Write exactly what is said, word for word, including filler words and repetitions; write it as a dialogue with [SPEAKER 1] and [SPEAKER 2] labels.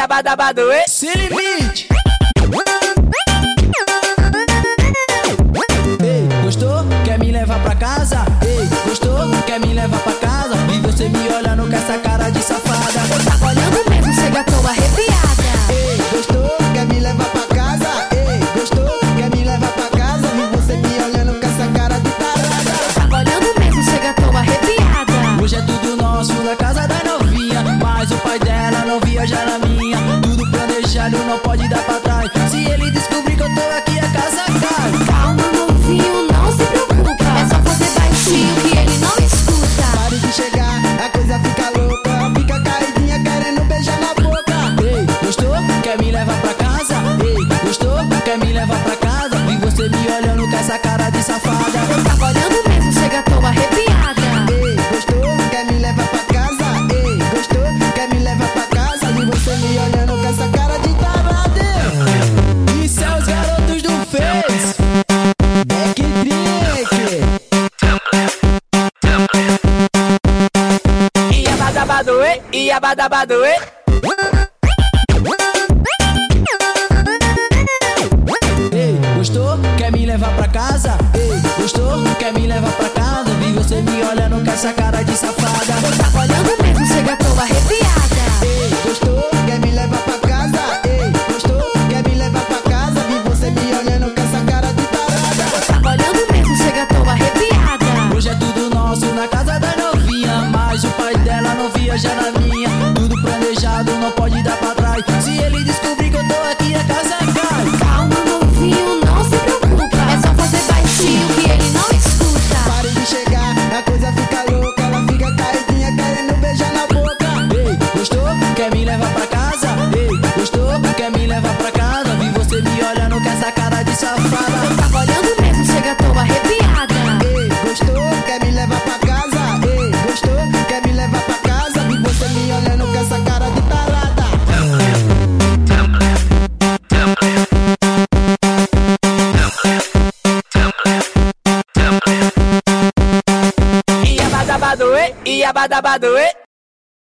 [SPEAKER 1] Iabadabado, e
[SPEAKER 2] Sem limite. Ei, gostou? Quer me levar pra casa? Ei, gostou? Quer me levar pra casa? E você me olhando com essa cara de safada.
[SPEAKER 3] Eu tava olhando mesmo, chega, tô arrepiada.
[SPEAKER 2] Ei, gostou? Quer me levar pra casa? Ei, gostou? Quer me levar pra casa? E você me olhando com essa cara de tarada.
[SPEAKER 3] Eu tava olhando mesmo, chega, tô arrepiada.
[SPEAKER 2] Hoje é tudo nosso na casa da novinha, mas o pai dela não viaja na minha. Tudo planejado, não pode dar pra trás. Se ele descobrir que eu tô aqui, a casa cai.
[SPEAKER 3] Calma, novinho, não se preocupa. É só fazer baixinho que ele não escuta.
[SPEAKER 2] Pare de chegar, a coisa fica louca. Fica caidinha querendo beijar na boca. Ei, gostou? Quer me levar pra casa? Ei, gostou? Quer me levar pra casa? E você me olhando com essa cara de safada.
[SPEAKER 3] Eu tava olhando mesmo, chega, tô arrepiada.
[SPEAKER 2] Ei, gostou? Quer me levar pra casa? Ei, gostou? Quer me levar pra casa? E você me olhando com essa cara de tarada. Isso é os garotos do Face. Back Drink.
[SPEAKER 1] Iabadabado, e Iabadabado, e
[SPEAKER 2] Ei, gostou? Quer me levar pra casa? Ei, gostou? Quer me levar pra casa? Vi você me olhando com essa cara de safada.
[SPEAKER 3] Eu tava olhando mesmo, chega, tô arrepiada.
[SPEAKER 2] Ei, gostou? Quer me levar pra casa? Ei, gostou? Quer me levar pra casa? Vi você me olhando com essa cara de tarada.
[SPEAKER 3] Eu tava olhando mesmo, chega, tô arrepiada.
[SPEAKER 2] Hoje é tudo nosso na casa da novinha, mas o pai dela não viaja na minha. Tudo planejado, não pode dar pra trás. Se ele descobrir que eu tô aqui, a casa cai.
[SPEAKER 3] Calma, novinho, não se preocupa. É só fazer baixinho que ele não escuta.
[SPEAKER 2] Pare de chegar, a coisa fica louca. Ela fica caidinha querendo beijar na boca. Ei, gostou? Quer me levar pra casa? Ei, gostou? Quer me levar pra casa? Vi você me olhando com essa cara de safada.
[SPEAKER 3] Eu tava olhando mesmo, chega, tô arrepiada.
[SPEAKER 2] Ei, gostou? Quer me levar pra casa? Ei, gostou? Quer me levar pra casa? Vi você me olhando com essa cara de tarada.
[SPEAKER 1] Iabadabado, e Iabadabado, e